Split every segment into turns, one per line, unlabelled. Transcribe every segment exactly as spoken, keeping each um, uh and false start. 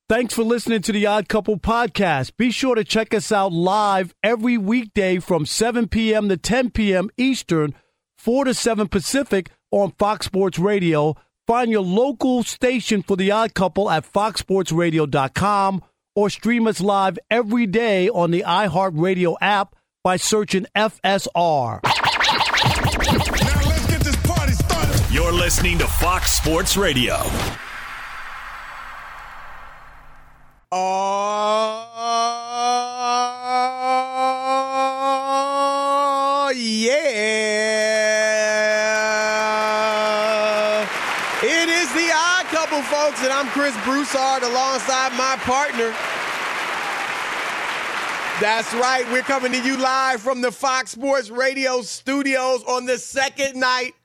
Thanks for listening to the Odd Couple podcast. Be sure to check us out live every weekday from seven p.m. to ten p.m. Eastern, four to seven Pacific on Fox Sports Radio. Find your local station for the Odd Couple at fox sports radio dot com or stream us live every day on the iHeartRadio app by searching F S R.
Now let's get this party started.
You're listening to Fox Sports Radio.
Oh, yeah. It is the Odd Couple, folks, and I'm Chris Broussard alongside my partner. That's right. We're coming to you live from the Fox Sports Radio studios on the second night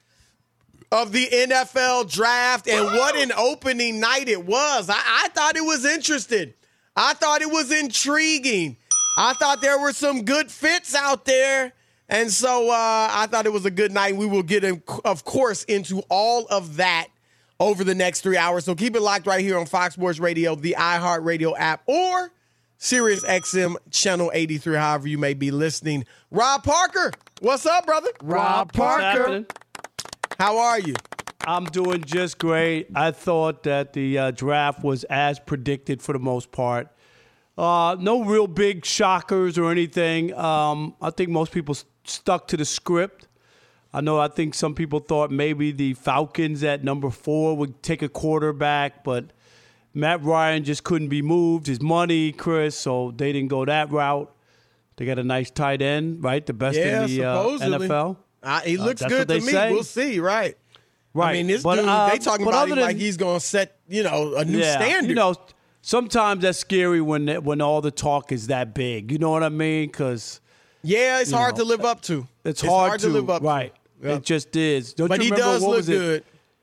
of the N F L draft. And what an opening night it was. I, I thought it was interesting. I thought it was intriguing. I thought there were some good fits out there. And so uh, I thought it was a good night. We will get, in, of course, into all of that over the next three hours. So keep it locked right here on Fox Sports Radio, the iHeartRadio app, or Sirius X M Channel eighty-three, however you may be listening. Rob Parker, what's up, brother?
Rob Parker.
How are you?
I'm doing just great. I thought that the uh, draft was as predicted for the most part. Uh, no real big shockers or anything. Um, I think most people st- stuck to the script. I know I think some people thought maybe the Falcons at number four would take a quarterback, but Matt Ryan just couldn't be moved. His money, Chris, so they didn't go that route. They got a nice tight end, right? The best
yeah,
in the uh, N F L.
Uh, he looks
uh,
good to me.
Say.
We'll see, right?
Right.
I mean, this
but,
dude,
uh,
they talking about him than, like he's going to set, you know, a new
yeah,
standard.
You know, sometimes that's scary when when all the talk is that big. You know what I mean? Because
yeah, it's hard
know,
to live up to.
It's,
it's
hard,
hard
to,
to live up
right.
to. Yep.
It just is. Don't
but
you
he
remember
does
what
look
was
good.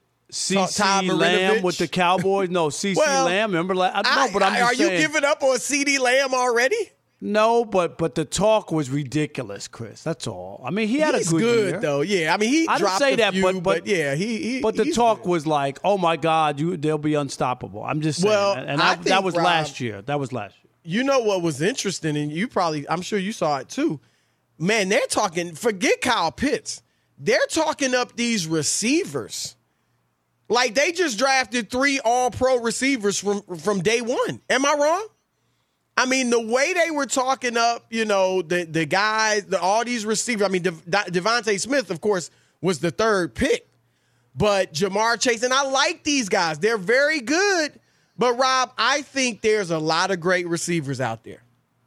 CeeDee Lamb with the Cowboys? No, CeeDee
well,
Lamb. Remember? No,
I,
but I'm
I,
just
are
saying,
you giving up on CeeDee Lamb already?
No, but but the talk was ridiculous, Chris. That's all. I mean, he had
he's
a good,
good
year.
though. Yeah, I mean, he
I
dropped
didn't say
a
that,
few,
but, but
but yeah, he. he
but the
he's
talk
good.
was like, oh my God, you they'll be unstoppable. I'm just saying,
Well,
and
I
I,
think,
that was
Rob,
last year. That was last year.
You know what was interesting, and you probably, I'm sure you saw it too. Man, they're talking. Forget Kyle Pitts. They're talking up these receivers. Like they just drafted three All-Pro receivers from from day one. Am I wrong? I mean, the way they were talking up, you know, the the guys, the, all these receivers. I mean, De, De, Devontae Smith, of course, was the third pick. But Jamar Chase, and I like these guys. They're very good. But, Rob, I think there's a lot of great receivers out there.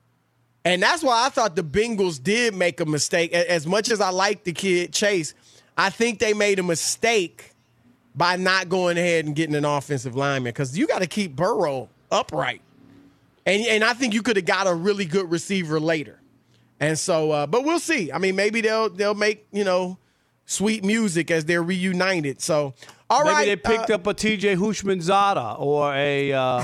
And that's why I thought the Bengals did make a mistake. As much as I like the kid, Chase, I think they made a mistake by not going ahead and getting an offensive lineman because you got to keep Burrow upright. And and I think you could have got a really good receiver later. And so, uh, but we'll see. I mean, maybe they'll they'll make, you know, sweet music as they're reunited. So, all
maybe
right.
Maybe they picked
uh,
up a T J Houshmandzadeh or a, uh,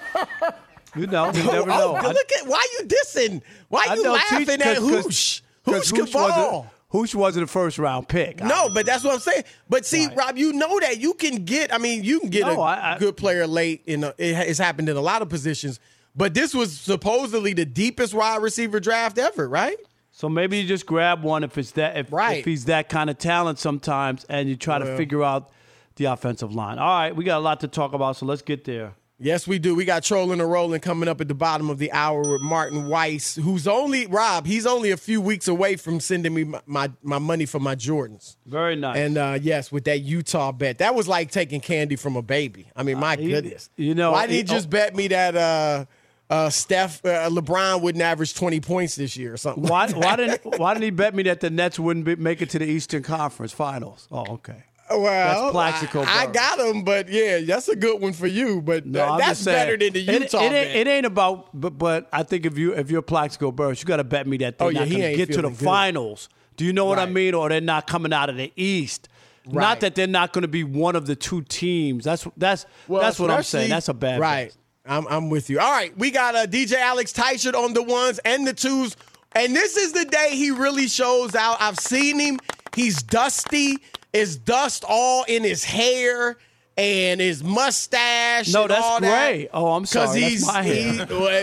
you know, you never know.
Oh, look at, why you dissing? Why
I
you
know,
laughing
T-
at
cause,
Hoosh? Hoosh can
Hoosh
ball.
wasn't, Hoosh wasn't a first round pick.
No, but that's what I'm saying. But see,
Right.
Rob, you know that you can get, I mean, you can get
No,
a
I- I-
good player late. In a, it has happened in a lot of positions. But this was supposedly the deepest wide receiver draft ever, right?
So maybe you just grab one if it's that if,
Right.
if he's that kind of talent sometimes, and you try
Well.
to figure out the offensive line. All right, we got a lot to talk about, so let's get there.
Yes, we do. We got Trolling and Rolling coming up at the bottom of the hour with Martin Weiss, who's only, Rob, he's only a few weeks away from sending me my, my, my money for my Jordans.
Very nice.
And, uh, yes, with that Utah bet. That was like taking candy from a baby. I mean, my
Uh, he-
goodness.
you know,
Why did he
he-
just
oh.
bet me that uh, uh, Steph, uh, LeBron wouldn't average twenty points this year or something?
Why,
like
why
that?
didn't Why didn't he bet me that the Nets wouldn't be, make it to the Eastern Conference Finals? Oh, okay.
Well,
That's Plaxico
I, I
Burress.
got him, but yeah, that's a good one for you. But
No,
uh,
I'm
that's
just saying,
better than the
it-
Utah
It, ain't,
bet.
it ain't about, but, but I think if you if you're Plaxico Burress, you got to bet me that they're
Oh, yeah,
not
he
going to
ain't
get to the
feeling good.
finals. Do you know what I
Right.
mean? Or they're not coming out of the East.
Right.
Not that they're not going to be one of the two teams. That's that's
Well,
that's what I'm
especially-
saying. That's a bad
right.
bet.
I'm I'm with you. All right, we got uh, D J Alex Teichert on the ones and the twos, and this is the day he really shows out. I've seen him. He's dusty. It's dust all in his hair, and his mustache.
No,
and
that's
all
gray.
That.
Oh, I'm sorry.
He's,
that's my hair.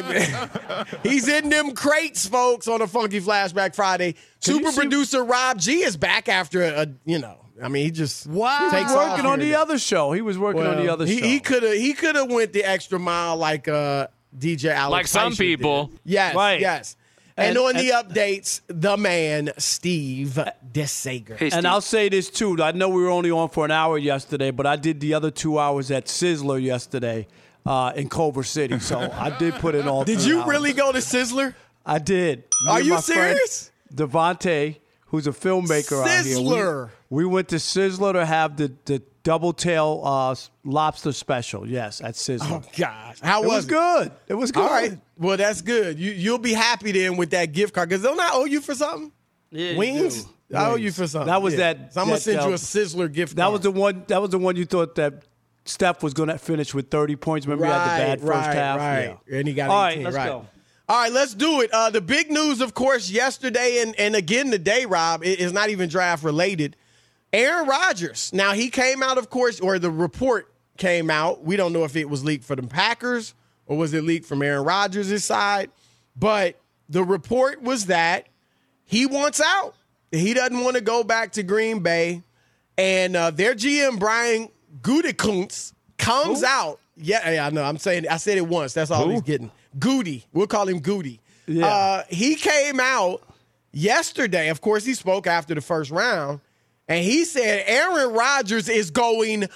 He, he's in them crates, folks, on a Funky Flashback Friday.
Can
Super
see-
producer Rob G is back after a, you know, I mean, he just
Wow.
takes
He was
off
working
here
on the
and there.
other show. He was working on the other
he,
show.
He could have he could have went the extra mile like uh, D J Alex
Like some
Teicher
people.
did. Yes,
Right.
yes. And,
And-
on the
and-
updates, the man, Steve DeSager.
Hey,
And
Steve.
I'll say this too. I know we were only on for an hour yesterday, but I did the other two hours at Sizzler yesterday uh, in Culver City. So I did put in all.
Did
three
you
hours.
really go to Sizzler?
I did. Me
Are
and
you
my friend
serious?
Devontae, who's a filmmaker out here.
Sizzler.
We, we went to Sizzler to have the, the double tail uh, lobster special. Yes, at Sizzler.
Oh gosh, how
it
was,
was
it?
good. It was good.
All right, well that's good. You you'll be happy then with that gift card because don't I owe you for something?
Yeah, you
Wings?
do.
I owe
Wings.
you for something.
That was
Yeah.
that-
So I'm gonna
that,
send you
uh,
a Sizzler gift
That
card.
was the one. That was the one you thought that Steph was going to finish with thirty points. Remember,
right,
he had the bad first
right,
half.
right.
Yeah.
And he got
All right,
eighteen,
let's
right.
go.
All right, let's do it. Uh, the big news, of course, yesterday and, and again today, Rob, it is not even draft related. Aaron Rodgers. Now, he came out, of course, or the report came out. We don't know if it was leaked for the Packers or was it leaked from Aaron Rodgers' side. But the report was that he wants out. He doesn't want to go back to Green Bay. And uh, their G M, Brian Gutekunst, comes
Who?
out. Yeah, yeah, I know. I'm saying I said it once. That's all
Who?
he's getting. Goody. We'll call him Goody.
Yeah.
Uh, he came out yesterday. Of course, he spoke after the first round. And he said Aaron Rodgers is going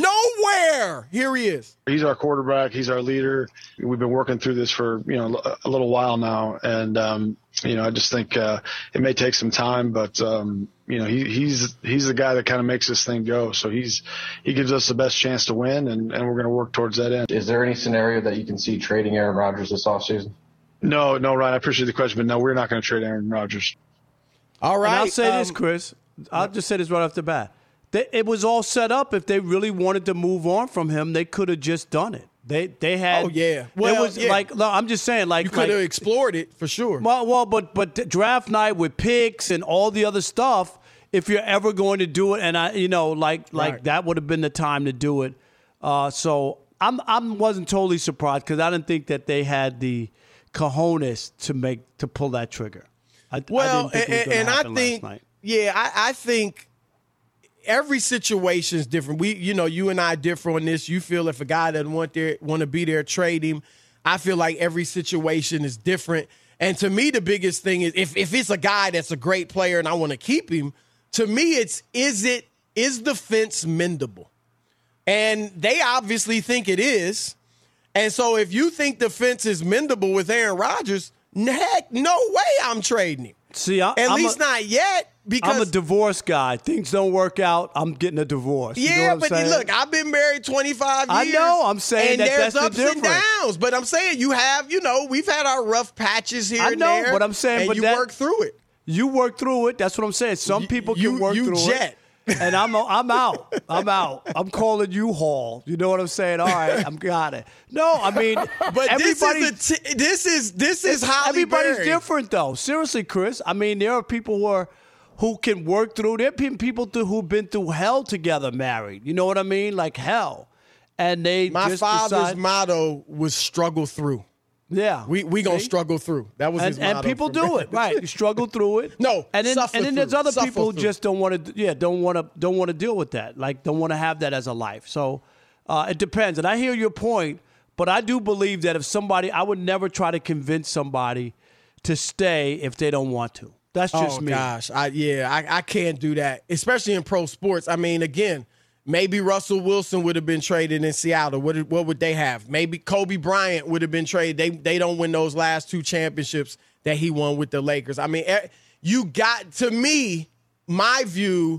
nowhere. Here he is.
He's our quarterback. He's our leader. We've been working through this for, you know, a little while now. And, um, you know, I just think uh, it may take some time, but, um, you know, he, he's he's the guy that kind of makes this thing go. So he's he gives us the best chance to win, and, and we're going to work towards that end.
Is there any scenario that you can see trading Aaron Rodgers this offseason?
No, no, Ryan, I appreciate the question, but no, we're not going to trade Aaron Rodgers.
All right.
And I'll say this,
um,
Chris. I'll just say this right off the bat. They, it was all set up. If they really wanted to move on from him, they could have just done it. They they had.
Oh, yeah.
it
Well,
was
yeah.
like no, I'm just saying, like
You could have
like,
explored it for sure.
Well, well, but but draft night with picks and all the other stuff. If you're ever going to do it, and I, you know, like like
Right.
that would have been the time to do it. Uh, so I'm I wasn't totally surprised because I didn't think that they had the cojones to make to pull that trigger. I,
Well,
I didn't think it was
and,
gonna
and I
happen last
think,
night.
yeah, I, I think every situation is different. We, you know, you and I differ on this. You feel if a guy doesn't want there, want to be there, trade him. I feel like every situation is different. And to me, the biggest thing is if if it's a guy that's a great player and I want to keep him, to me, it's is it is the fence mendable? And they obviously think it is. And so if you think the fence is mendable with Aaron Rodgers, heck, no way I'm trading him.
See, I,
At
I'm
least
a,
not yet, because
I'm a divorce guy. Things don't work out. I'm getting a divorce. You know
yeah,
what I'm
but
saying?
look, I've been married twenty-five
I
years.
know, I'm saying
and
that
there's
that's the
ups and
difference.
downs. But I'm saying you have, you know, we've had our rough patches here
I
and
know,
there.
but I'm saying,
and
but
you
that-
work through it.
You work through it. That's what I'm saying. Some
You-
people
you-
can work
you
through
jet.
it. And I'm I'm out. I'm out. I'm calling you Hall. You know what I'm saying? All right, I'm got it. No, I mean,
But this
everybody's
is a t- this is this is Holly
everybody's
Berry.
different though. Seriously, Chris. I mean, there are people who are who can work through. There are pe- people through, who've been through hell together, married. You know what I mean? Like hell, and they
My
just
father's
decide,
motto was struggle through.
yeah.
We we gonna
See?
struggle through. That was his
and, and
motto
people
from-
do it right. You struggle through it.
No,
and then
suffer
and then there's
through.
other
Suffer
people who
through.
just don't want to. Yeah, don't want to. Don't want to deal with that. Like don't want to have that as a life. So uh, it depends. And I hear your point, but I do believe that if somebody, I would never try to convince somebody to stay if they don't want to. That's just
oh,
me.
gosh. I, yeah, I, I can't do that, especially in pro sports. I mean, again, maybe Russell Wilson would have been traded in Seattle. What, what would they have? Maybe Kobe Bryant would have been traded. They, they don't win those last two championships that he won with the Lakers. I mean, eh, you got, to me, my view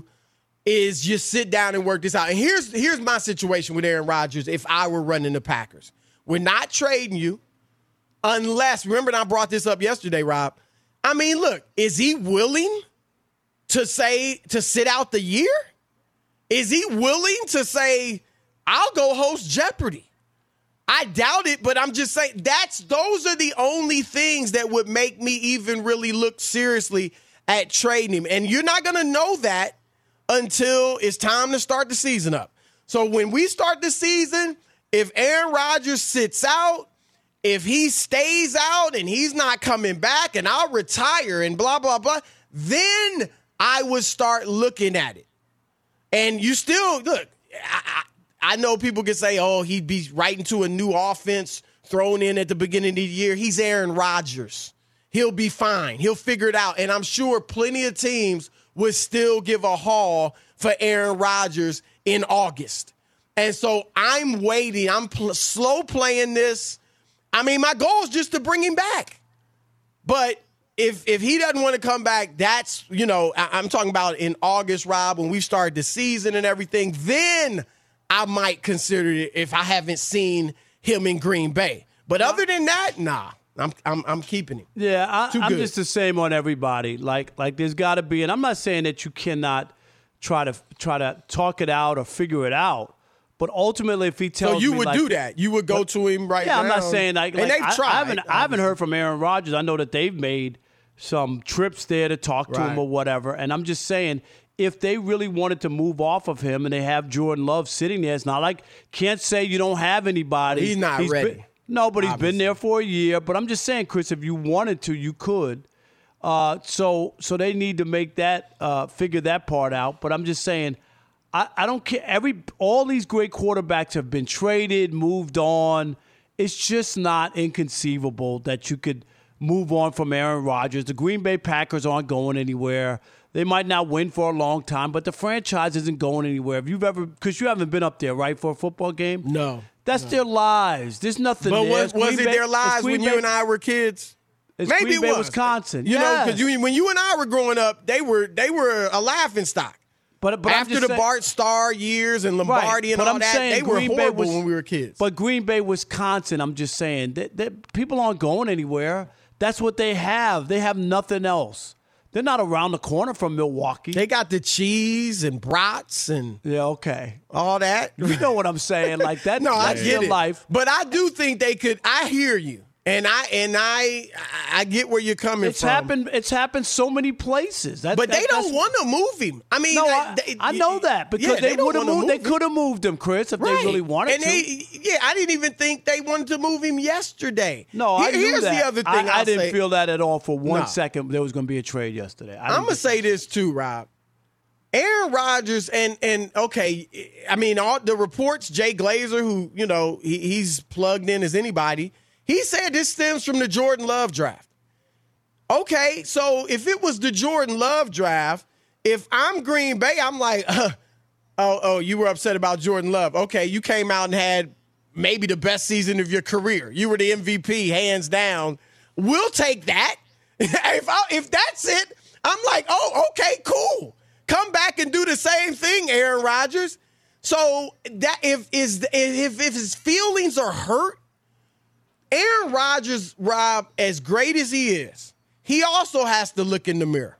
is just sit down and work this out. And here's, here's my situation with Aaron Rodgers if I were running the Packers. We're not trading you unless, remember I brought this up yesterday, Rob. I mean, look, is he willing to say, to sit out the year? Is he willing to say, I'll go host Jeopardy? I doubt it, but I'm just saying that's, those are the only things that would make me even really look seriously at trading him. And you're not going to know that until it's time to start the season up. So when we start the season, if Aaron Rodgers sits out, if he stays out and he's not coming back and I'll retire and blah, blah, blah, then I would start looking at it. And you still, look, I, I, I know people can say, oh, he'd be right into a new offense thrown in at the beginning of the year. He's Aaron Rodgers. He'll be fine. He'll figure it out. And I'm sure plenty of teams would still give a haul for Aaron Rodgers in August. And so I'm waiting. I'm pl- slow playing this. I mean, my goal is just to bring him back. But if if he doesn't want to come back, that's, you know, I, I'm talking about in August, Rob, when we start the season and everything, then I might consider it if I haven't seen him in Green Bay. But other than that, nah, I'm I'm, I'm keeping him.
Yeah, I,
Too
I'm
good.
just the same on everybody. Like like there's got to be, and I'm not saying that you cannot try to try to talk it out or figure it out. But ultimately, if he tells
So you
me,
would
like,
do that. You would go
but,
to him right
yeah,
now.
I'm not saying like,
and
like
they've
I,
tried.
I haven't I haven't heard from Aaron Rodgers. I know that they've made some trips there to talk to
Right.
him or whatever. And I'm just saying, if they really wanted to move off of him and they have Jordan Love sitting there, it's not like can't say you don't have anybody.
He's not ready.
Been, no, but he's
Obviously.
been there for a year. But I'm just saying, Chris, if you wanted to, you could. Uh, so so they need to make that uh, figure that part out. But I'm just saying. I, I don't care. Every all these great quarterbacks have been traded, moved on. It's just not inconceivable that you could move on from Aaron Rodgers. The Green Bay Packers aren't going anywhere. They might not win for a long time, but the franchise isn't going anywhere. If you've ever, because you haven't been up there, right, for a football game?
No.
That's
no.
their lives. There's nothing
But
there.
was,
It's
was
Green
it
Bay-
their
it's
lives
Green
when you
Bay-
and I were kids?
It's
Maybe
Green
it
Bay,
was.
Wisconsin.
You know,
Yes.
because you, when you and I were growing up, they were they were a laughing stock.
But, but I'm
After
just
the
saying-
Bart Starr years and Lombardi
Right,
and
but
all
I'm
that,
saying
they were
Green Bay
horrible
was-
when we were kids.
But Green Bay, Wisconsin, I'm just saying that, that people aren't going anywhere. That's what they have. They have nothing else. They're not around the corner from Milwaukee.
They got the cheese and brats and
yeah, okay.
all that.
You know what I'm saying? Like that.
No, I
that's
get
their
it.
life.
But I do think they could. I hear you, and I and I I get where you're coming
It's
from.
happened. It's happened so many places. That,
But
that-
they don't
that's-
want to move him. I mean,
No,
they-
I,
they-
I know that because
yeah,
they,
don't
would have
wanna
moved. They
move him.
could have moved him, Chris, if
Right.
they really wanted
and
to.
They, yeah, I didn't even think they wanted to move him yesterday.
no, I
Here-
knew
Here's
that.
the other thing
I, I
I'll
didn't
say.
feel that at all for one
No.
second. There was going to be a trade yesterday. I
I'm
didn't
gonna
think-
say this too, Rob. Aaron Rodgers and and okay, I mean all the reports. Jay Glazer, who you know he, he's plugged in as anybody, he said this stems from the Jordan Love draft. Okay, so if it was the Jordan Love draft, if I'm Green Bay, I'm like, uh, oh oh, you were upset about Jordan Love. Okay, you came out and had maybe the best season of your career. You were the M V P, hands down. We'll take that. if I, if that's it, I'm like, oh, okay, cool. Come back and do the same thing, Aaron Rodgers. So that if is if if his feelings are hurt, Aaron Rodgers, Rob, as great as he is, he also has to look in the mirror.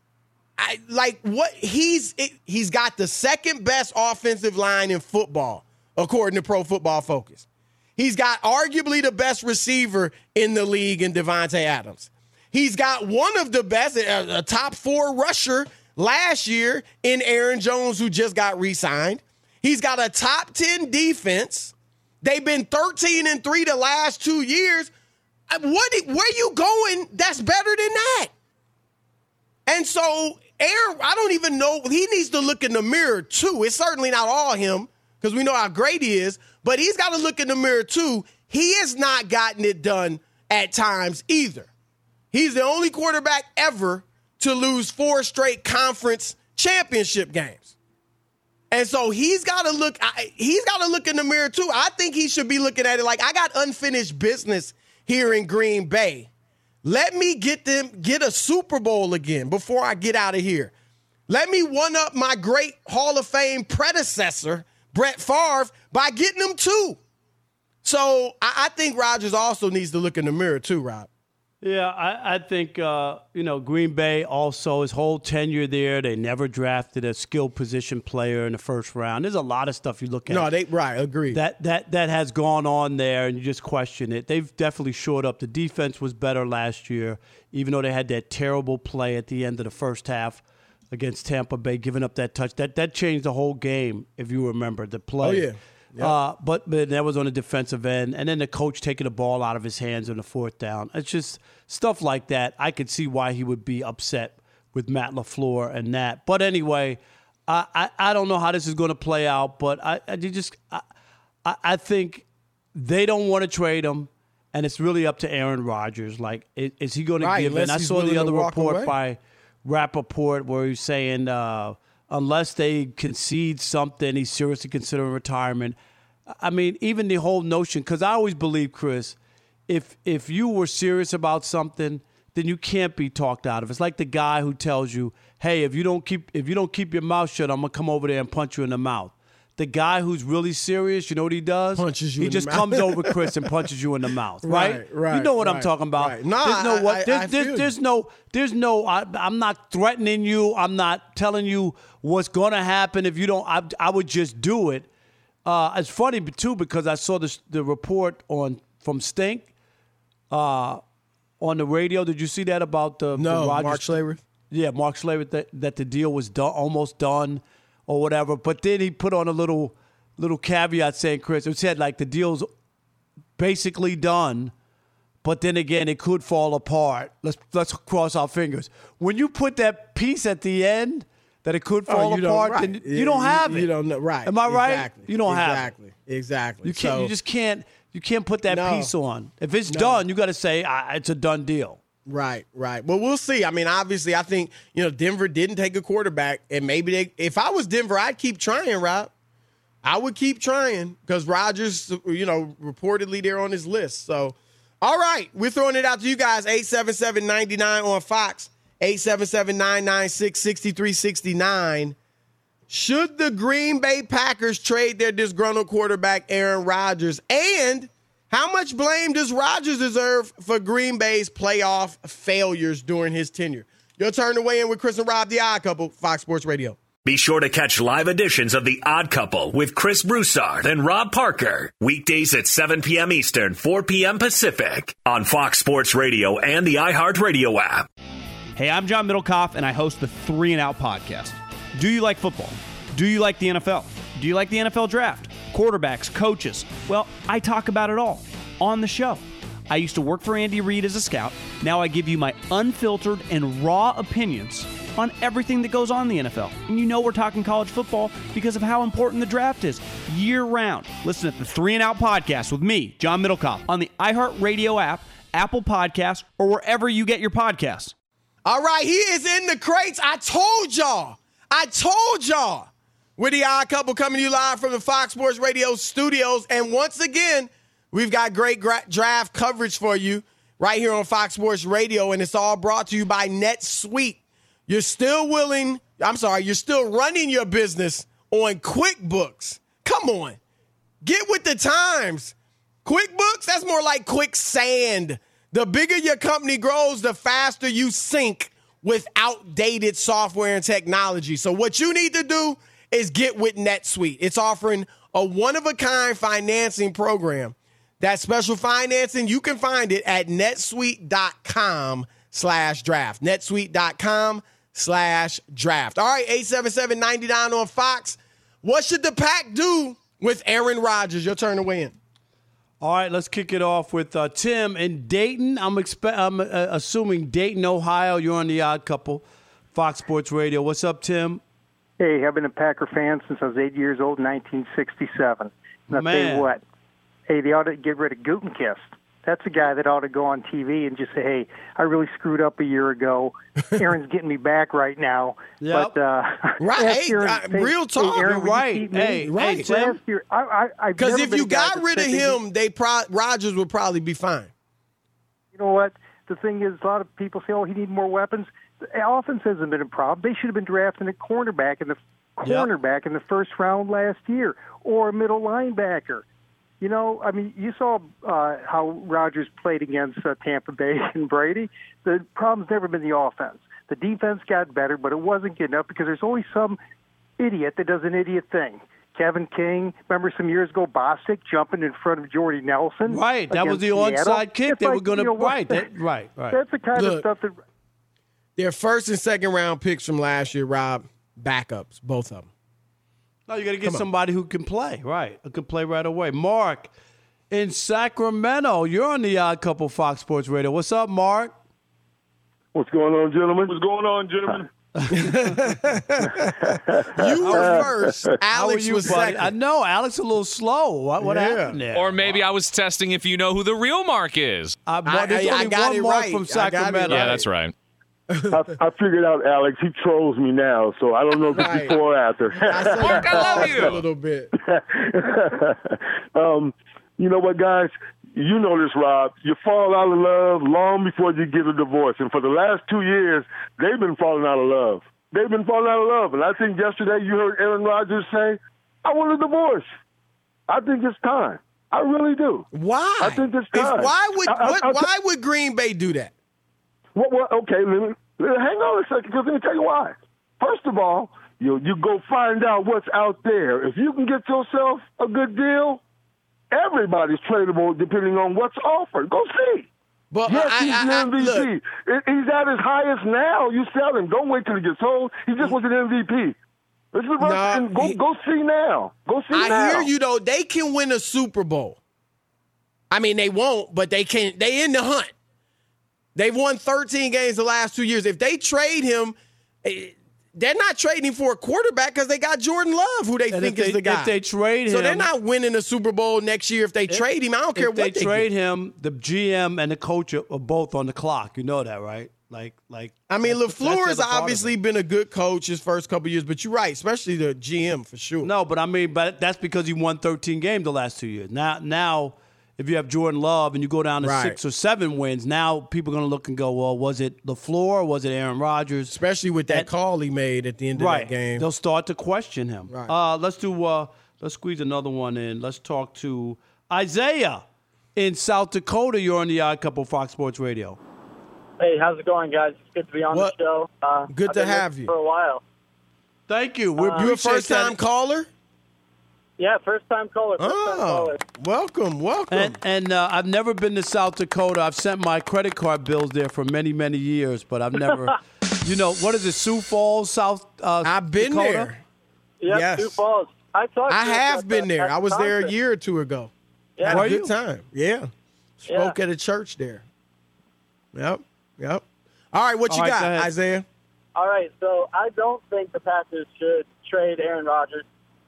I like what he's it, he's got the second best offensive line in football, according to Pro Football Focus. He's got arguably the best receiver in the league in Devontae Adams. He's got one of the best, a, a top four rusher last year in Aaron Jones, who just got re-signed. He's got a top ten defense. They've been thirteen and three the last two years. What? Where you going that's better than that? And so, Aaron, I don't even know. He needs to look in the mirror, too. It's certainly not all him, because we know how great he is. But he's got to look in the mirror, too. He has not gotten it done at times either. He's the only quarterback ever to lose four straight conference championship games. And so he's got to look I, he's got to look in the mirror too. I think he should be looking at it like, I got unfinished business here in Green Bay. Let me get them get a Super Bowl again before I get out of here. Let me one up my great Hall of Fame predecessor, Brett Favre, by getting them two. So I, I think Rodgers also needs to look in the mirror too, Rob.
Yeah, I, I think, uh, you know, Green Bay also, his whole tenure there, they never drafted a skilled position player in the first round. There's a lot of stuff you look at.
No, they right, agreed.
That, that, that has gone on there, and you just question it. They've definitely shored up. The defense was better last year, even though they had that terrible play at the end of the first half against Tampa Bay, giving up that touch. That that changed the whole game, if you remember the play.
Oh, yeah. Yep.
Uh, but, but that was on the defensive end. And then the coach taking the ball out of his hands on the fourth down. It's just stuff like that. I could see why he would be upset with Matt LaFleur and that. But anyway, I, I, I don't know how this is going to play out, but I, I just I, I think they don't want to trade him, and it's really up to Aaron Rodgers. Like, is, is he going to
Right,
give in?
unless
I
he's
saw
willing
the
to
other
walk
report
away.
by Rappaport where he's saying uh, unless they concede something, he's seriously considering retirement. I mean, even the whole notion, because I always believe, Chris, if if you were serious about something, then you can't be talked out of. It's like the guy who tells you, "Hey, if you don't keep if you don't keep your mouth shut, I'm gonna come over there and punch you in the mouth." The guy who's really serious, you know what he does?
Punches you
He
in the
just
mouth.
comes over, Chris, and punches you in the mouth, right?
Right, right,
You know what I'm
right,
talking about.
right. No,
there's no
I-
what.
I-
There's,
I
there's,
feel
there's
you.
no. There's no. I, I'm not threatening you. I'm not telling you what's going to happen if you don't. I, I would just do it. Uh, it's funny too because I saw this, the report on from Stink uh, on the radio. Did you see that about the
No,
the Rodgers?
Mark Schlereth.
Yeah, Mark Schlereth, that, that the deal was done, almost done or whatever. But then he put on a little little caveat saying, Chris, it said like the deal's basically done, but then again, it could fall apart. Let's let's cross our fingers. When you put that piece at the end that it could fall
Oh, you don't-
apart,
right.
then you don't have it.
You don't know, right?
Am I right?
Exactly.
You don't have it.
exactly. Exactly.
You can't.
So,
you just can't. You can't put that
No.
piece on. If it's
No.
done, you got to say ah, it's a done deal.
Right, right. Well, we'll see. I mean, obviously, I think you know Denver didn't take a quarterback, and maybe they. If I was Denver, I'd keep trying, Rob. I would keep trying because Rodgers, you know, reportedly they're on his list. So, all right, we're throwing it out to you guys. eight seven seven, nine nine on Fox. eight seven seven, nine nine six, six three six nine. Should the Green Bay Packers trade their disgruntled quarterback Aaron Rodgers? And how much blame does Rodgers deserve for Green Bay's playoff failures during his tenure? Your turn to weigh in with Chris and Rob, the Odd Couple, Fox Sports Radio.
Be sure to catch live editions of The Odd Couple with Chris Broussard and Rob Parker. Weekdays at seven p.m. Eastern, four p.m. Pacific on Fox Sports Radio and the iHeartRadio app.
Hey, I'm John Middlecoff, and I host the Three and Out podcast. Do you like football? Do you like the N F L? Do you like the N F L draft? Quarterbacks, coaches? Well, I talk about it all on the show. I used to work for Andy Reid as a scout. Now I give you my unfiltered and raw opinions on everything that goes on in the N F L. And you know we're talking college football because of how important the draft is year-round. Listen to the Three and Out podcast with me, John Middlecoff, on the iHeartRadio app, Apple Podcasts, or wherever you get your podcasts.
All right, he is in the crates. I told y'all. I told y'all. We're the Odd Couple coming to you live from the Fox Sports Radio studios. And once again, we've got great gra- draft coverage for you right here on Fox Sports Radio. And it's all brought to you by NetSuite. You're still willing, I'm sorry, you're still running your business on QuickBooks. Come on. Get with the times. QuickBooks, that's more like quicksand. The bigger your company grows, the faster you sink with outdated software and technology. So what you need to do is get with NetSuite. It's offering a one-of-a-kind financing program. That special financing, you can find it at netsuite.com slash draft. netsuite.com slash draft. All right, eight seven seven, nine nine on Fox. What should the Pack do with Aaron Rodgers? Your turn to weigh in.
All right, let's kick it off with uh, Tim in Dayton. I'm, expe- I'm uh, assuming Dayton, Ohio. You're on the Odd Couple, Fox Sports Radio. What's up, Tim?
Hey, I've been a Packer fan since I was eight years old in nineteen sixty-seven. And I'll tell
Man.
you what, hey, they ought to get rid of Gutenkist. That's a guy that ought to go on T V and just say, hey, I really screwed up a year ago. Aaron's getting me back right now.
Yep.
But, uh,
Right,
last
hey,
year,
uh,
hey,
real talk.
Hey, Aaron,
You're
would you
right.
keep me?
Hey,
Right.
hey, Tim.
Last year, I, I, I've
Because
never
if
been
you
a guy
got
that
rid of
said they
him, they pro- Rodgers would probably be fine.
You know what? The thing is, a lot of people say, oh, he needs more weapons. The offense hasn't been a problem. They should have been drafting a cornerback in the cornerback in the first round last year or a middle linebacker. You know, I mean, you saw uh, how Rodgers played against uh, Tampa Bay and Brady. The problem's never been the offense. The defense got better, but it wasn't good enough because there's always some idiot that does an idiot thing. Kevin King, remember some years ago, Bostic jumping in front of Jordy Nelson?
Right, that was
against
the
Seattle?
onside kick.
It's
They
like,
were going to
you know, what-
right, that, right, right.
That's the kind
Look,
of stuff that
Their first and second round picks from last year, Rob, backups, both of them.
No, you got to get somebody who can play, right? Who can play right away. Mark in Sacramento, you're on the Odd Couple Fox Sports Radio. What's up, Mark?
What's going on, gentlemen?
What's going on, gentlemen?
You were first. Alex
you,
was
buddy?
second.
I know. Alex a little slow. What, what
Yeah.
happened there?
Or maybe I was testing if you know who the real Mark is.
I,
I-
there's
I
only
got
one
it
Mark
right.
from
I got it
Sacramento.
Yeah, that's right.
I, I figured out, Alex, he trolls me now, so I don't know if it's
Right.
before or after.
I saw
Mark, I love
you
you.
a little bit.
um, you know what, guys? You know this, Rob. You fall out of love long before you get a divorce. And for the last two years, they've been falling out of love. They've been falling out of love. And I think yesterday you heard Aaron Rodgers say, I want a divorce. I think it's time. I really do.
Why?
I think it's
If-
time.
why would
I- I-
what,
I-
why would Green Bay do that?
Well, well, okay, let me, let- hang on a second, because let me tell you why. First of all, you you go find out what's out there. If you can get yourself a good deal, everybody's tradable depending on what's offered. Go see.
But
Yes,
I,
he's
I,
an
I,
M V P.
look,
I- He's at his highest now. You sell him. Don't wait till he gets old. He just was an M V P. This is
No,
and go
he-
go see now. Go see
I
now.
hear you though. They can win a Super Bowl. I mean, they won't, but they can. They in the hunt. They've won thirteen games the last two years. If they trade him, eh, they're not trading him for a quarterback because they got Jordan Love, who they
And
think
if
is
they,
the guy.
if they trade
so
him,
they're not winning a Super Bowl next year if they trade him. I don't care
if
what
they
they
trade
get.
him, the G M and the coach are are both on the clock. You know that, right? Like, like.
I mean,
that's- that's
LaFleur
the
has
other part of
obviously
it.
been a good coach his first couple years, but you're right, especially the G M for sure.
No, but I mean, but that's because he won thirteen games the last two years. Now, now, if you have Jordan Love and you go down to
Right.
six or seven wins, now people are going to look and go, well, was it LaFleur or was it Aaron Rodgers?
Especially with that
And-
call he made at the end of
Right.
that game.
They'll start to question him.
Right.
Uh, let's do. Uh, let's squeeze another one in. Let's talk to Isaiah in South Dakota. You're on the Odd Couple Fox Sports Radio.
Hey, how's it going, guys? It's good to be on
What?
the show. Uh,
Good
I've
to
been
have
listening
you.
for a while.
Thank you. We
Uh,
You a
appreciate
first time
that.
caller?
Yeah, first time caller. First time
Oh,
caller.
welcome, welcome.
And, and uh, I've never been to South Dakota. I've sent my credit card bills there for many, many years, but I've never, you know, what is it, Sioux Falls, South uh,
I've been
Dakota?
there.
Yep,
Yes.
Sioux Falls. I talked.
I
to you
have
at
been
the-
there.
at
I
the
was there a
conference.
year or two ago.
Yeah.
Had a
Were
good
you?
time. Yeah. Spoke
Yeah.
at a church there. Yep, yep. All right, what
All
you
right,
got,
go ahead.
Isaiah?
All right, so I don't think the Packers should trade Aaron Rodgers.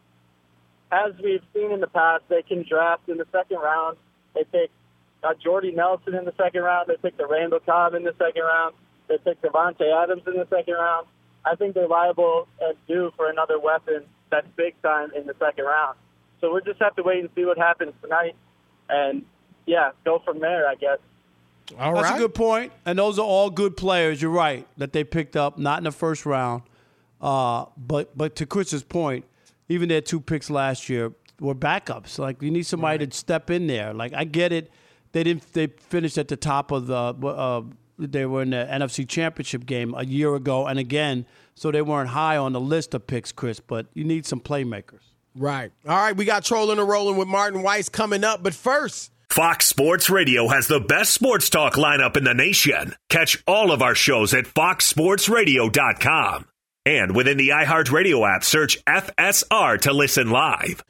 As we've seen in the past, they can draft in the second round. They pick uh, Jordy Nelson in the second round. They pick the Randall Cobb in the second round. They pick Devontae Adams in the second round. I think they're liable and due for another weapon that's big time in the second round. So we'll just have to wait and see what happens tonight. And, yeah, go from there, I guess.
All
That's
right.
a good point. And those are all good players. You're right that they picked up, not in the first round. Uh, but but to Chris's point, even their two picks last year were backups. Like you need somebody to step in there. Like I get it. They didn't. They finished at the top of the. Uh, they were in the N F C Championship game a year ago, and again, so they weren't high on the list of picks, Chris. But you need some playmakers.
Right. All right, we got Trolling and Rolling with Martin Weiss coming up. But first,
Fox Sports Radio has the best sports talk lineup in the nation. Catch all of our shows at fox sports radio dot com. And within the iHeartRadio app, search F S R to listen live.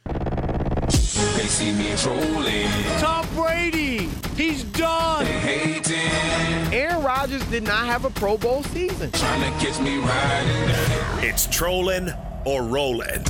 They see me trolling,
Tom Brady, he's done.
hating,
Aaron Rodgers did not have a Pro Bowl season.
trying to catch me riding dirty.
It's trolling or rolling.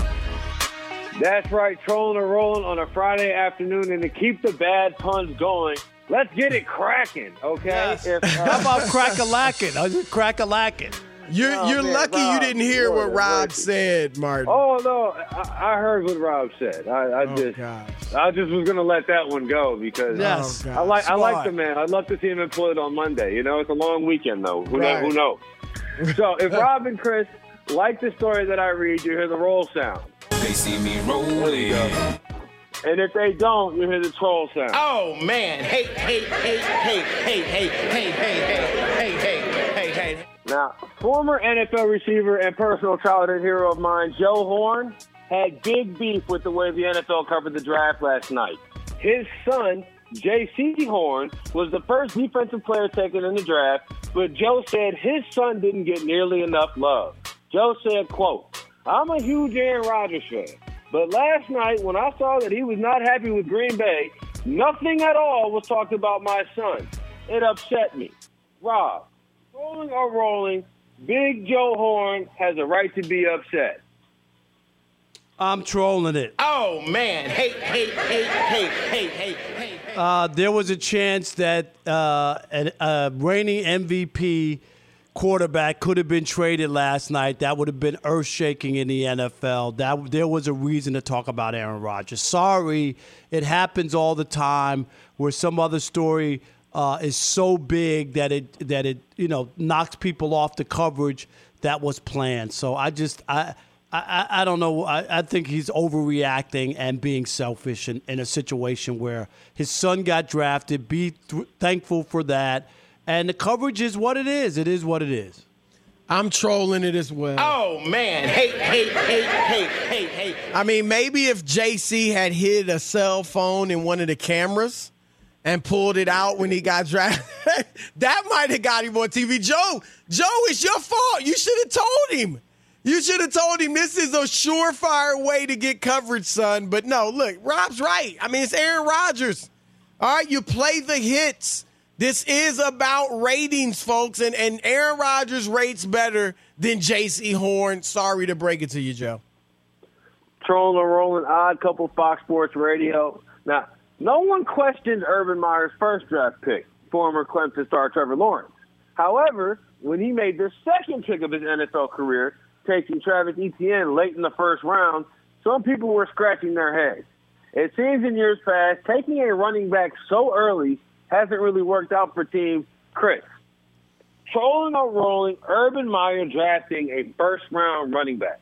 That's right, trolling or rolling on a Friday afternoon. And to keep the bad puns going, let's get it cracking, okay?
Yes.
If, uh,
How about crack-a-lacking? I was crack-a-lacking.
You're
Oh,
you're
man,
lucky you
Rob,
didn't hear
Lord
what
have
Rob
mercy.
said, Martin.
oh, no, I, I heard what Rob said. I, I
Oh,
just
gosh.
I just was going to let that one go because
Yes.
Oh,
I like I like
Smart.
the man. I'd love to see him employed on Monday. You know, it's a long weekend, though. Who,
Right.
know, who knows? So if Rob and Chris like the story that I read, you hear the roll sound.
They see me rolling.
And if they don't, you hear the troll sound.
Oh man! Hey, hey, hey, hey, hey, hey, hey, hey, hey, hey, hey, hey.
Now, former N F L receiver and personal childhood hero of mine, Joe Horn, had big beef with the way the N F L covered the draft last night. His son J C Horn was the first defensive player taken in the draft, but Joe said his son didn't get nearly enough love. Joe said, quote, I'm a huge Aaron Rodgers fan, but last night when I saw that he was not happy with Green Bay, nothing at all was talked about my son. It upset me. Rob, rolling or rolling, Big Joe Horn has a right to be upset.
I'm trolling it.
Oh, man. Hey, hey, hey, hey, hey, hey, hey.
Uh, there was a chance that uh, a, a reigning M V P quarterback could have been traded last night. That would have been earth-shaking in the N F L. That there was a reason to talk about Aaron Rodgers. Sorry, it happens all the time where some other story uh, is so big that it that it you know knocks people off the coverage that was planned. So I just I. I, I don't know. I, I think he's overreacting and being selfish in, in a situation where his son got drafted. Be th- thankful for that. And the coverage is what it is. It is what it is.
I'm trolling it as well.
Oh, man. Hey, hey, hey, hey, hey, hey.
I mean, maybe if J C had hid a cell phone in one of the cameras and pulled it out when he got drafted, that might have got him on T V. Joe, Joe, it's your fault. You should have told him. You should have told him this is a surefire way to get coverage, son. But no, look, Rob's right. I mean, it's Aaron Rodgers. All right, you play the hits. This is about ratings, folks, and, and Aaron Rodgers rates better than J C Horn. Sorry to break it to you, Joe.
Trolling or rolling, Odd Couple, Fox Sports Radio. Now, no one questioned Urban Meyer's first draft pick, former Clemson star Trevor Lawrence. However, when he made the second pick of his N F L career, taking Travis Etienne late in the first round, some people were scratching their heads. It seems in years past, taking a running back so early hasn't really worked out for teams. Chris, trolling or rolling, Urban Meyer drafting a first-round running back?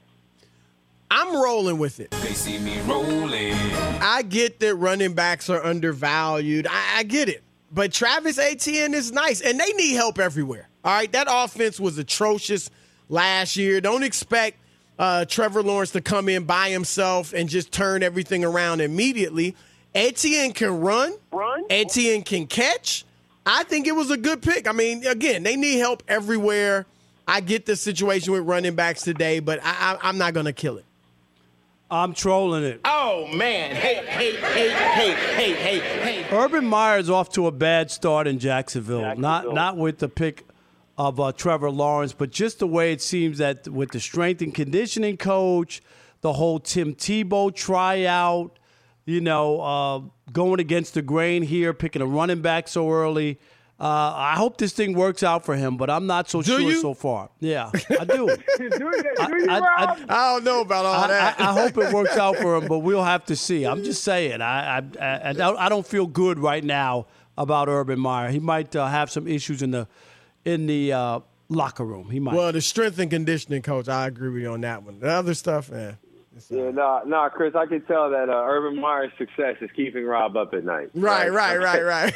I'm rolling with it.
They see me rolling.
I get that running backs are undervalued. I, I get it. But Travis Etienne is nice, and they need help everywhere. All right, that offense was atrocious last year. Don't expect uh, Trevor Lawrence to come in by himself and just turn everything around immediately. Etienne can run.
Run?
Etienne can catch. I think it was a good pick. I mean, again, they need help everywhere. I get the situation with running backs today, but I, I, I'm not going to kill it.
I'm trolling it.
Oh, man. Hey, hey, hey, hey, hey, hey, hey.
Urban Meyer's off to a bad start in Jacksonville.
Jacksonville.
Not not with the pick of uh, Trevor Lawrence, but just the way it seems that with the strength and conditioning coach, the whole Tim Tebow tryout, you know, uh, going against the grain here, picking a running back so early. Uh, I hope this thing works out for him, but I'm not so
do
sure
you?
so far. Yeah, I do.
do you, do you,
I,
Rob?
I,
I don't know about all
I,
that.
I, I hope it works out for him, but we'll have to see. I'm just saying. I I, I, I don't- I don't feel good right now about Urban Meyer. He might uh, have some issues in the in the uh, locker room. He might.
Well, the strength and conditioning coach, I agree with you on that one. The other stuff, man.
Yeah, no, no, Chris, I can tell that uh, Urban Meyer's success is keeping Rob up at night.
Right, right, right, right.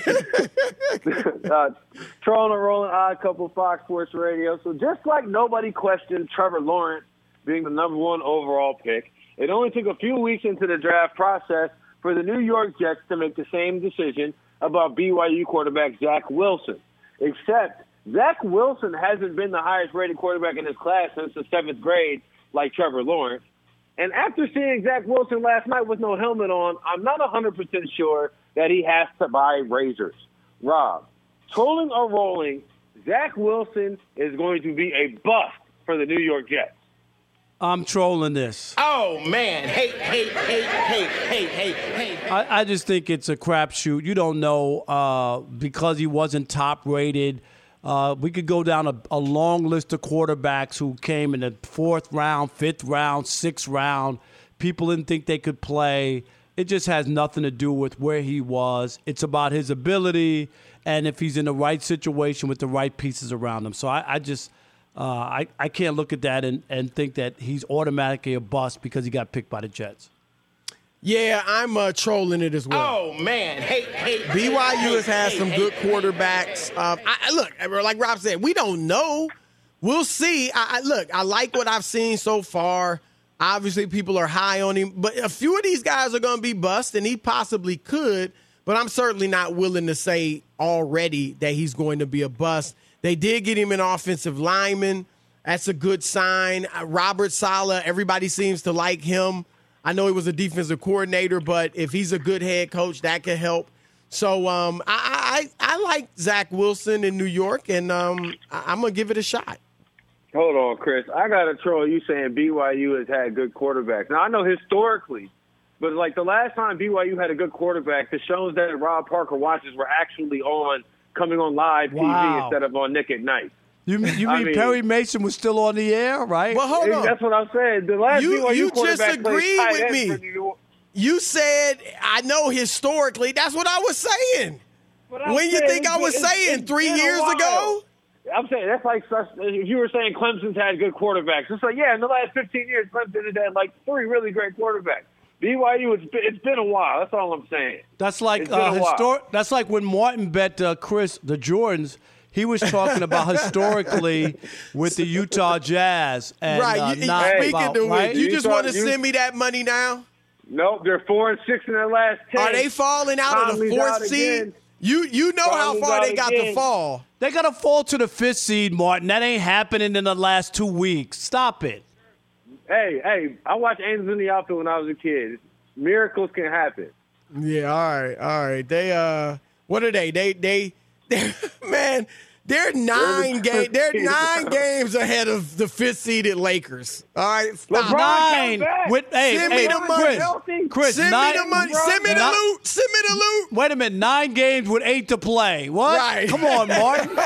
uh, trolling and rolling, Odd Couple, Fox Sports Radio. So just like nobody questioned Trevor Lawrence being the number one overall pick, it only took a few weeks into the draft process for the New York Jets to make the same decision about B Y U quarterback Zach Wilson. Except Zach Wilson hasn't been the highest-rated quarterback in his class since the seventh grade, like Trevor Lawrence. And after seeing Zach Wilson last night with no helmet on, I'm not one hundred percent sure that he has to buy razors. Rob, trolling or rolling, Zach Wilson is going to be a bust for the New York Jets.
I'm trolling this.
Oh, man. Hey, hey, hey, hey, hey, hey, hey.
I, I just think it's a crapshoot. You don't know uh, because he wasn't top rated. Uh, we could go down a, a long list of quarterbacks who came in the fourth round, fifth round, sixth round. People didn't think they could play. It just has nothing to do with where he was. It's about his ability and if he's in the right situation with the right pieces around him. So I, I just uh, I, I can't look at that and, and think that he's automatically a bust because he got picked by the Jets.
Yeah, I'm uh, trolling it as well.
Oh, man. Hey, hey.
B Y U has had
hey,
some
hey,
good
hey,
quarterbacks. Uh, I, I- look, like Rob said, we don't know. We'll see. I, I Look, I like what I've seen so far. Obviously, people are high on him, but a few of these guys are going to be bust, and he possibly could. but I'm certainly not willing to say already that he's going to be a bust. They did get him an offensive lineman. That's a good sign. Robert Saleh, everybody seems to like him. I know he was a defensive coordinator, but if he's a good head coach, that could help. So um, I, I I like Zach Wilson in New York, and um, I, I'm going to give it a shot.
Hold on, Chris. I got to troll you saying B Y U has had good quarterbacks. Now, I know historically, but like the last time B Y U had a good quarterback, the shows that Rob Parker watches were actually on, coming on live T V
Wow.
instead of on Nick at Night.
You mean, you
I
mean
mean-
Perry Mason was still on the air, right?
Well, hold on.
That's what I'm saying. The last
You-
B Y U
you
quarterback
just
played
agreed
tight
with
end
me.
for New York.
You said, I know historically. That's what I was saying.
But I'm
When you
saying
think I
it's-
was
it's-
saying
it's
three
been a
years
while.
ago?
I'm saying that's like such, if you were saying Clemson's had good quarterbacks. It's like, yeah, in the last fifteen years, Clemson has had like three really great quarterbacks. B Y U, it's been, it's been a while. That's all I'm saying.
That's like
It's been
uh,
a while.
histor- That's like when Martin bet uh, Chris the Jordans. He was talking about historically with the Utah Jazz, and
right.
uh,
You,
not
speaking
about,
to
right?
which, you just
Utah-
want to
you-
send me that money now?
Nope, they're four and six in their last ten.
Are they falling out of the
Conley's
fourth
out
seed?
again.
You you know how
Conley's
far
out
they got to
again.
fall.
They got to fall to the fifth seed, Martin. That ain't happening in the last two weeks. Stop it.
Hey, hey, I watched Angels in the Outfield when I was a kid. Miracles can happen.
Yeah, all right, all right. They uh, what are they? They they, they man. They're nine game. They're nine games ahead of the fifth seeded Lakers. All right, stop.
LeBron
Nine.
came back.
With, hey,
Send
hey,
me the money.
Chris,
Healthy.
Chris,
Send
nine,
me the money. Send me the
Nine-
loot. Send me the loot.
Wait a minute. Nine games with eight to play. What?
Right.
Come on, Martin.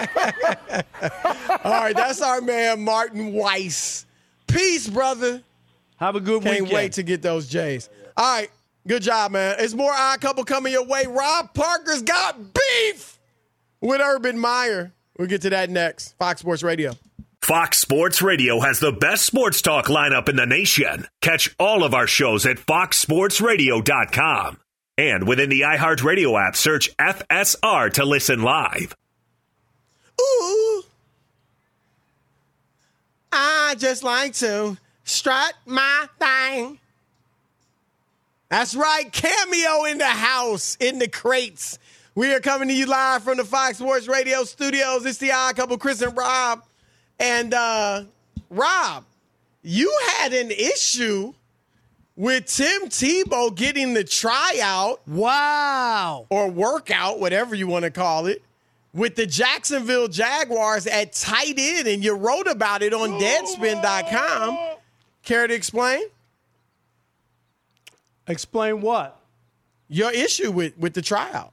All right, that's our man Martin Weiss. Peace, brother.
Have a good
Can't
weekend.
wait to get those J's. All right, good job, man. It's more Odd Couple coming your way. Rob Parker's got beef with Urban Meyer. We'll get to that next. Fox Sports Radio.
Fox Sports Radio has the best sports talk lineup in the nation. Catch all of our shows at fox sports radio dot com. And within the iHeartRadio app, search F S R to listen live.
Ooh, I just like to strut my thing. That's right, Cameo in the house, in the crates. We are coming to you live from the Fox Sports Radio studios. It's the Odd Couple, Chris and Rob. And uh, Rob, you had an issue with Tim Tebow getting the tryout.
Wow.
Or workout, whatever you want to call it, with the Jacksonville Jaguars at tight end, and you wrote about it on deadspin dot com. Care to explain?
Explain what?
Your issue with, with the tryout.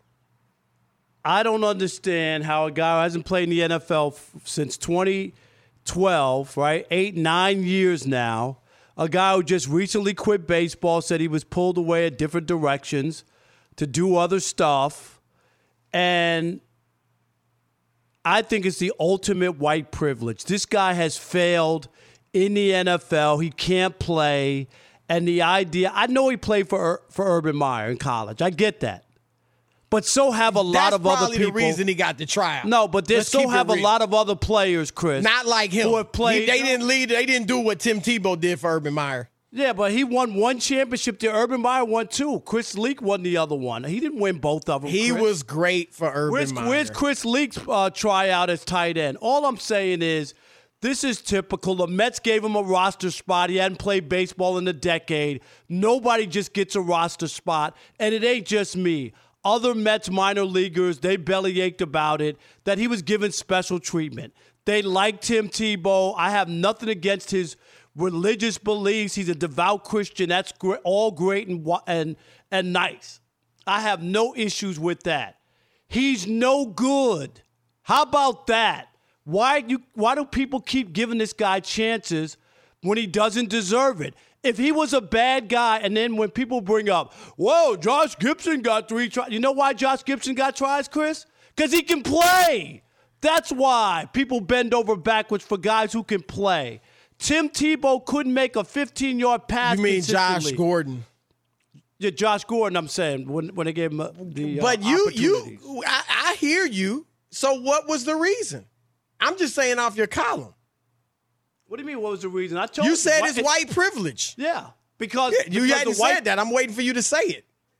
I don't understand how a guy who hasn't played in the N F L f- since twenty twelve, right? Eight, nine years now. A guy who just recently quit baseball, said he was pulled away at different directions to do other stuff. And I think it's the ultimate white privilege. This guy has failed in the N F L. He can't play. And the idea, I know he played for Ur- for Urban Meyer in college. I get that. But so have a lot
That's
of other
probably
people.
the reason he got the tryout.
No, but they
Let's
so
keep it
have a
real.
lot of other players, Chris.
Not like him.
Who have played.
He- they didn't lead. They didn't do what Tim Tebow did for Urban Meyer.
Yeah, but he won one championship. The Urban Meyer won two. Chris Leak won the other one. He didn't win both of them.
He
Chris.
was great for Urban
Where's,
Meyer.
where's Chris Leak's uh, tryout as tight end? All I'm saying is this is typical. The Mets gave him a roster spot. He hadn't played baseball in a decade. Nobody just gets a roster spot. And it ain't just me. Other Mets minor leaguers, they belly ached about it, that he was given special treatment. They liked Tim Tebow. I have nothing against his religious beliefs. He's a devout Christian. That's great, all great and, wa- and, and nice. I have no issues with that. He's no good. How about that? Why you? Why do people keep giving this guy chances when he doesn't deserve it? If he was a bad guy, and then when people bring up, whoa, Josh Gibson got three tries. You know why Josh Gibson got tries, Chris? Because he can play. That's why people bend over backwards for guys who can play. Tim Tebow couldn't make a fifteen-yard pass.
You mean Josh
consistently.
Gordon?
Yeah, Josh Gordon, I'm saying, when, when they gave him uh, the uh,
But you,
opportunities.
you, I, I hear you. So what was the reason? I'm just saying off your column.
What do you mean, what was the reason? I told
You said
why-
it's white privilege.
Yeah, because,
Yeah, you
because
hadn't
the white,
said that. I'm waiting for you to say it.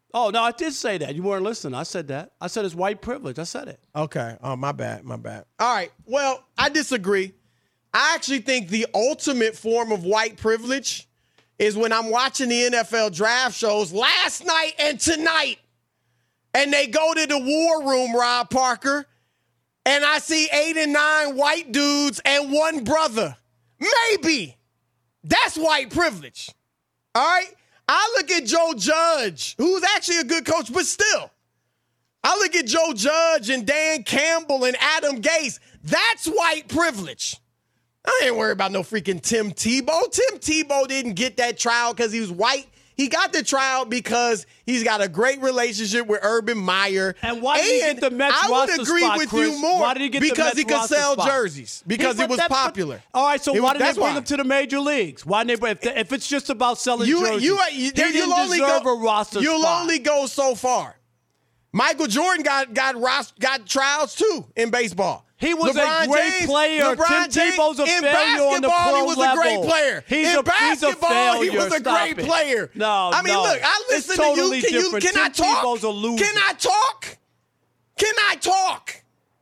Oh, no, I did say that. You weren't listening. I said that. I said it's white privilege. I said it.
Okay. Oh, my bad. My bad. All right. Well, I disagree. I actually think the ultimate form of white privilege is when I'm watching the N F L draft shows last night and tonight, and they go to the war room, Rob Parker, and I see eight and nine white dudes and one brother. Maybe. That's white privilege. All right? I look at Joe Judge, who's actually a good coach, but still. I look at Joe Judge and Dan Campbell and Adam Gase. That's white privilege. I ain't worried about no freaking Tim Tebow. Tim Tebow didn't get that tryout because he was white. He got the tryout because he's got a great relationship with Urban Meyer.
And why did he get the Mets
I would
roster
agree
spot,
with
Chris?
you more
Why did he get the
because
Mets
he could
roster
sell
spot?
jerseys, because
He-
it was
that- but-
popular.
All right, so
It
why
was-
did they
that's
bring
why.
him to the major leagues? Why did they, if, if it's just about selling
You,
jerseys,
you, you,
he
there-
didn't
you'll only
deserve
go,
a roster
You'll
spot.
only go so far. Michael Jordan got got ros- got tryouts too in baseball.
He was
LeBron
a great
James,
player.
LeBron
Tim Tebow's a
James, in
failure on the
basketball,
pro
he was
level.
a great player.
He's
in
a,
basketball,
he's a failure.
he was a
Stop
great
it.
player.
No,
I mean,
no.
look, I
It's
listen
totally
to you. Can
different.
you? Can I
Tim
talk?
Tebow's a loser.
Can I talk? Can I talk?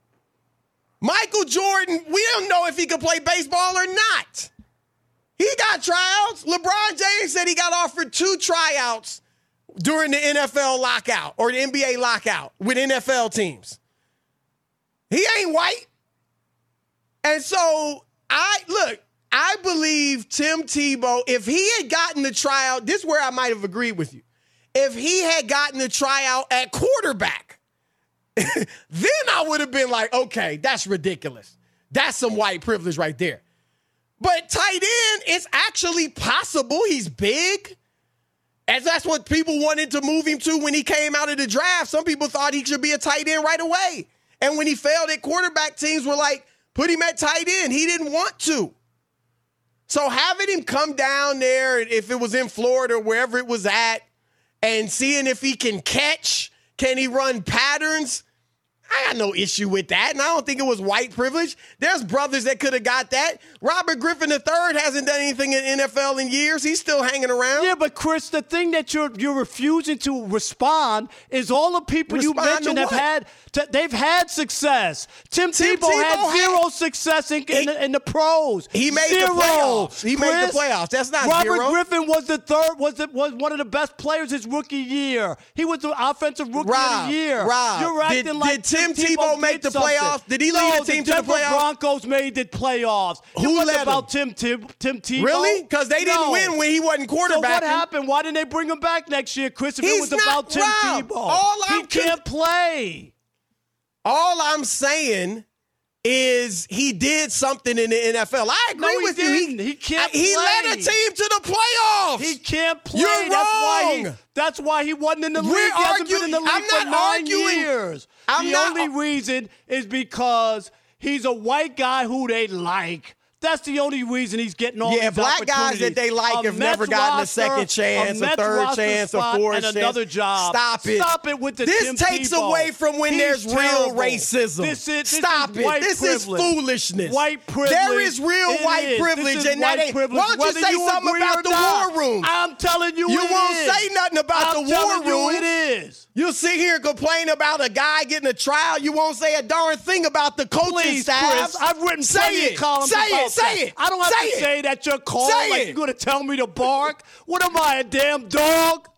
Michael Jordan, we don't know if he could play baseball or not. He got tryouts. LeBron James said he got offered two tryouts during the N F L lockout or the N B A lockout with N F L teams. He ain't white. And so, I look, I believe Tim Tebow, if he had gotten the tryout, this is where I might have agreed with you. If he had gotten the tryout at quarterback, then I would have been like, okay, that's ridiculous. That's some white privilege right there. But tight end, it's actually possible. He's big. As that's what people wanted to move him to when he came out of the draft. Some people thought he should be a tight end right away. And when he failed at quarterback, teams were like, put him at tight end. He didn't want to. So having him come down there, if it was in Florida or wherever it was at, and seeing if he can catch, can he run patterns, I got no issue with that, and I don't think it was white privilege. There's brothers that could have got that. Robert Griffin the third hasn't done anything in N F L in years. He's still hanging around.
Yeah, but Chris, the thing that you're you're refusing to respond is all the people
Respond
you mentioned
to
have
what?
had t- they've had success. Tim,
Tim
Tebow, had
Tebow
zero
had-
success in, in, the, in the pros.
He made
zero.
the playoffs. He made
Chris,
the playoffs. That's not
Robert
zero.
Griffin was the third was the, was one of the best players his rookie year. He was the offensive rookie
Rob,
of the year.
Rob,
you're acting
did-
like
did Tim Tebow make
did
the
something.
playoffs? Did he
no,
lead the team to the
Denver
playoffs?
Broncos made the playoffs.
Who
it wasn't
led
about
them?
Tim Tim Tim Tebow.
Really? Because they didn't
No.
win when he wasn't
So
quarterback.
what happened? Why didn't they bring him back next year, Chris? If
He's
it was
not-
about Tim
Rob,
Tebow,
all
he
I'm
can't play.
All I'm saying is he did something in the N F L. I agree
No, he
with
didn't.
you.
He can't
He
play.
led a team to the playoffs.
He can't play.
You're
that's why he.
wrong.
That's why he wasn't in the
We're
league. He hasn't
arguing-
been in the league
I'm
for
not
nine
arguing.
years.
I'm
the
not-
only reason is because he's a white guy who they like. That's the only reason he's getting all
Yeah,
these
black guys that they like
A
have never
Mets
gotten a
roster,
second chance, a
Mets
third
roster
chance, a
spot,
fourth
and
chance.
another job.
Stop it.
Stop it with the
This
Tim
takes
Tebow.
away from when
He's
there's real
terrible.
racism.
This is, this
Stop
is
it.
white
This
privilege.
is foolishness.
White privilege.
There is real
It
white
is.
privilege,
This is
and that
white
ain't.
privilege.
Why don't you
Whether
say
you
something
agree
about
or
the
not.
war room?
I'm telling you,
You
it
won't
is.
say nothing about
I'm
the war
telling you
room.
it is.
You'll sit here and complain about a guy getting a trial. You won't say a darn thing about the coaching
Please,
staff.
Chris, I've written
say
plenty
it.
of columns
say
about
it. Say
that.
it.
I don't have
say
to
it.
say that you're called
Say
like
it.
you're going to tell me to bark. What am I, a damn dog?